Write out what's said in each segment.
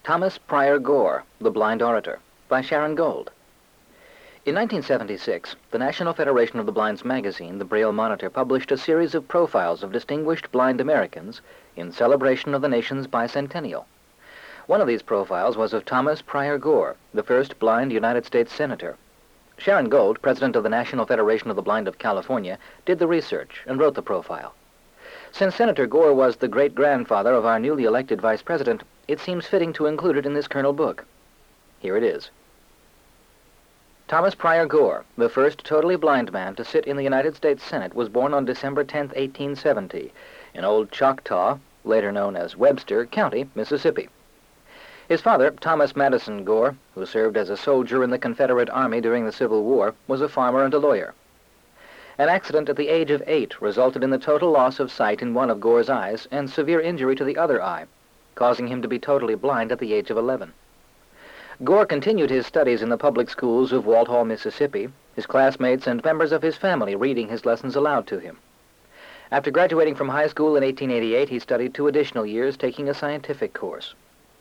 Thomas Pryor Gore, The Blind Orator, by Sharon Gold. In 1976, the National Federation of the Blind's magazine, the Braille Monitor, published a series of profiles of distinguished blind Americans in celebration of the nation's bicentennial. One of these profiles was of Thomas Pryor Gore, the first blind United States Senator. Sharon Gold, president of the National Federation of the Blind of California, did the research and wrote the profile. Since Senator Gore was the great-grandfather of our newly elected vice president, it seems fitting to include it in this Kernel book. Here it is. Thomas Pryor Gore, the first totally blind man to sit in the United States Senate, was born on December 10, 1870, in Old Choctaw, later known as Webster County, Mississippi. His father, Thomas Madison Gore, who served as a soldier in the Confederate Army during the Civil War, was a farmer and a lawyer. An accident at the age of 8 resulted in the total loss of sight in one of Gore's eyes and severe injury to the other eye, causing him to be totally blind at the age of 11. Gore continued his studies in the public schools of Walthall, Mississippi, his classmates and members of his family reading his lessons aloud to him. After graduating from high school in 1888, he studied 2 additional years, taking a scientific course.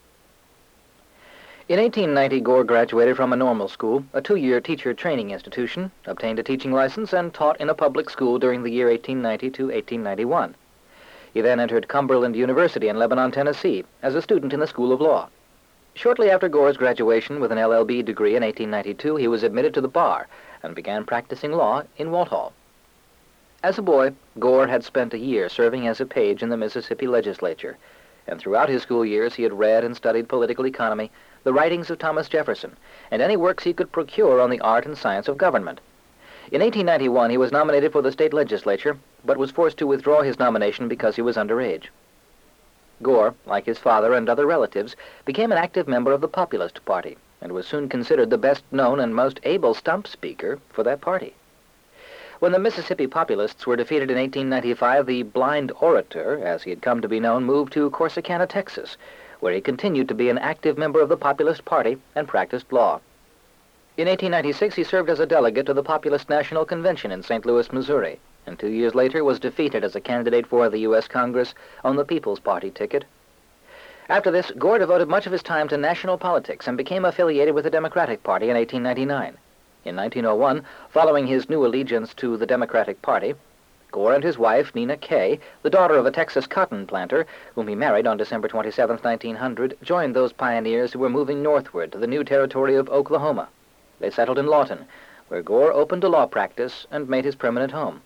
In 1890, Gore graduated from a normal school, a 2-year teacher training institution, obtained a teaching license, and taught in a public school during the year 1890 to 1891. He then entered Cumberland University in Lebanon, Tennessee, as a student in the School of Law. Shortly after Gore's graduation with an LLB degree in 1892, he was admitted to the bar and began practicing law in Walthall. As a boy, Gore had spent a year serving as a page in the Mississippi legislature, and throughout his school years he had read and studied political economy, the writings of Thomas Jefferson, and any works he could procure on the art and science of government. In 1891, he was nominated for the state legislature, but was forced to withdraw his nomination because he was underage. Gore, like his father and other relatives, became an active member of the Populist Party, and was soon considered the best-known and most able stump speaker for that party. When the Mississippi Populists were defeated in 1895, the Blind Orator, as he had come to be known, moved to Corsicana, Texas, where he continued to be an active member of the Populist Party and practiced law. In 1896, he served as a delegate to the Populist National Convention in St. Louis, Missouri, and 2 years later was defeated as a candidate for the U.S. Congress on the People's Party ticket. After this, Gore devoted much of his time to national politics and became affiliated with the Democratic Party in 1899. In 1901, following his new allegiance to the Democratic Party, Gore and his wife, Nina Kay, the daughter of a Texas cotton planter, whom he married on December 27, 1900, joined those pioneers who were moving northward to the new territory of Oklahoma. They settled in Lawton, where Gore opened a law practice and made his permanent home.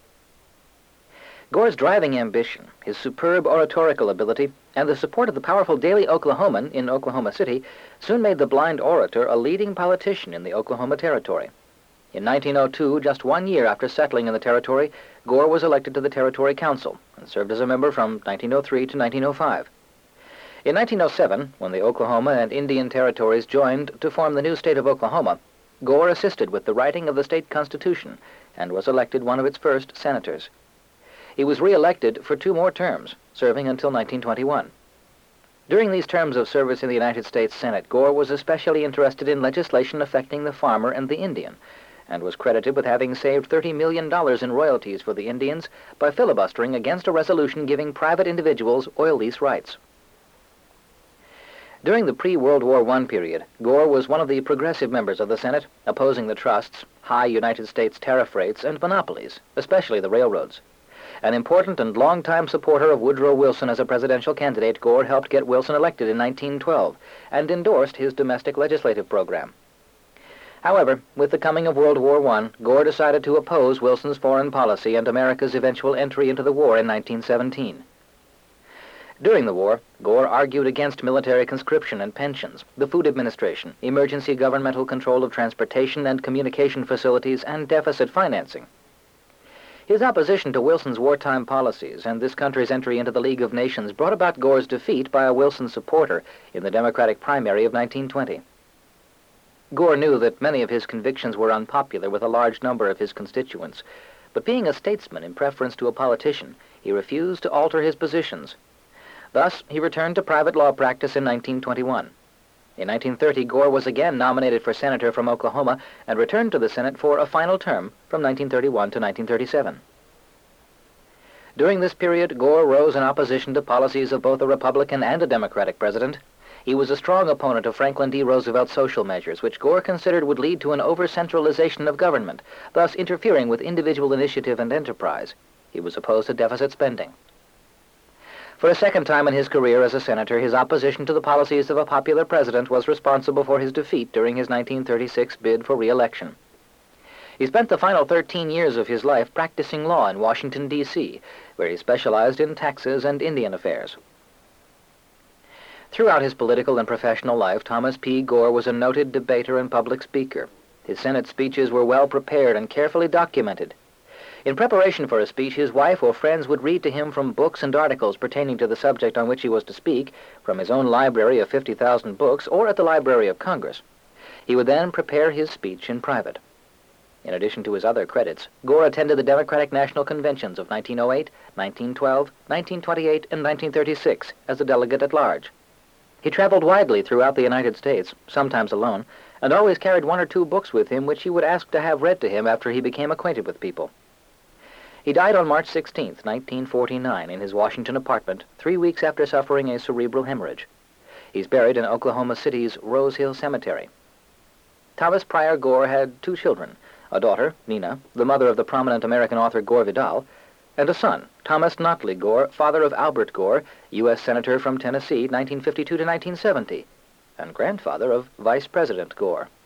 Gore's driving ambition, his superb oratorical ability, and the support of the powerful Daily Oklahoman in Oklahoma City soon made the Blind Orator a leading politician in the Oklahoma Territory. In 1902, just 1 year after settling in the territory, Gore was elected to the Territory Council and served as a member from 1903 to 1905. In 1907, when the Oklahoma and Indian territories joined to form the new state of Oklahoma, Gore assisted with the writing of the state constitution and was elected one of its first senators. He was re-elected for 2 more terms, serving until 1921. During these terms of service in the United States Senate, Gore was especially interested in legislation affecting the farmer and the Indian, and was credited with having saved $30 million in royalties for the Indians by filibustering against a resolution giving private individuals oil lease rights. During the pre-World War I period, Gore was one of the progressive members of the Senate, opposing the trusts, high United States tariff rates, and monopolies, especially the railroads. An important and long-time supporter of Woodrow Wilson as a presidential candidate, Gore helped get Wilson elected in 1912 and endorsed his domestic legislative program. However, with the coming of World War I, Gore decided to oppose Wilson's foreign policy and America's eventual entry into the war in 1917. During the war, Gore argued against military conscription and pensions, the Food Administration, emergency governmental control of transportation and communication facilities, and deficit financing. His opposition to Wilson's wartime policies and this country's entry into the League of Nations brought about Gore's defeat by a Wilson supporter in the Democratic primary of 1920. Gore knew that many of his convictions were unpopular with a large number of his constituents, but being a statesman in preference to a politician, he refused to alter his positions. Thus, he returned to private law practice in 1921. In 1930, Gore was again nominated for senator from Oklahoma and returned to the Senate for a final term from 1931 to 1937. During this period, Gore rose in opposition to policies of both a Republican and a Democratic president. He was a strong opponent of Franklin D. Roosevelt's social measures, which Gore considered would lead to an over-centralization of government, thus interfering with individual initiative and enterprise. He was opposed to deficit spending. For a second time in his career as a senator, his opposition to the policies of a popular president was responsible for his defeat during his 1936 bid for re-election. He spent the final 13 years of his life practicing law in Washington, D.C., where he specialized in taxes and Indian affairs. Throughout his political and professional life, Thomas P. Gore was a noted debater and public speaker. His Senate speeches were well prepared and carefully documented. In preparation for a speech, his wife or friends would read to him from books and articles pertaining to the subject on which he was to speak, from his own library of 50,000 books or at the Library of Congress. He would then prepare his speech in private. In addition to his other credits, Gore attended the Democratic National Conventions of 1908, 1912, 1928, and 1936 as a delegate at large. He traveled widely throughout the United States, sometimes alone, and always carried one or two books with him which he would ask to have read to him after he became acquainted with people. He died on March 16, 1949, in his Washington apartment, 3 weeks after suffering a cerebral hemorrhage. He's buried in Oklahoma City's Rose Hill Cemetery. Thomas Pryor Gore had 2 children, a daughter, Nina, the mother of the prominent American author Gore Vidal, and a son, Thomas Notley Gore, father of Albert Gore, U.S. Senator from Tennessee, 1952 to 1970, and grandfather of Vice President Gore.